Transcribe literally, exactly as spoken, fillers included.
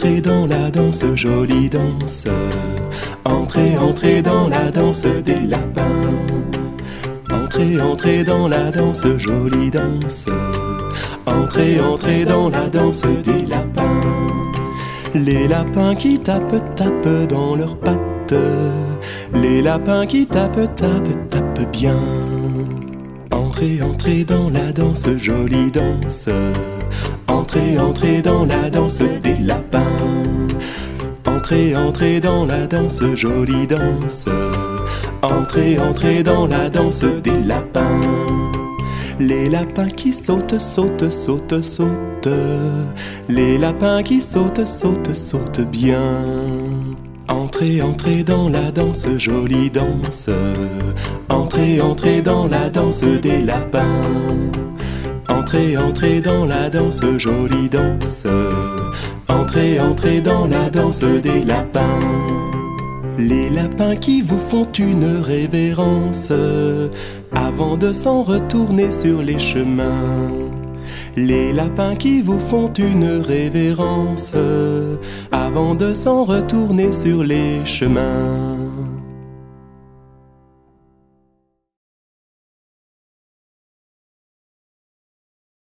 entrez dans la danse, jolie danse. Entrez, entrez dans la danse des lapins. Entrez, entrez dans la danse, jolie danse. Entrez, entrez dans la danse des lapins. Les lapins qui tapent, tapent dans leurs pattes. Les lapins qui tapent, tapent, tapent bien. Entrez, entrez dans la danse, jolie danse. Entrez, entrez dans la danse des lapins. Entrez, entrez dans la danse, jolie danse. Entrez, entrez dans la danse des lapins. Les lapins qui sautent, sautent, sautent, sautent. Les lapins qui sautent, sautent, sautent bien. Entrez, entrez dans la danse, jolie danse. Entrez, entrez dans la danse des lapins. Entrez, entrez dans la danse, jolie danse. Entrez, entrez dans la danse des lapins. Les lapins qui vous font une révérence avant de s'en retourner sur les chemins. Les lapins qui vous font une révérence avant de s'en retourner sur les chemins.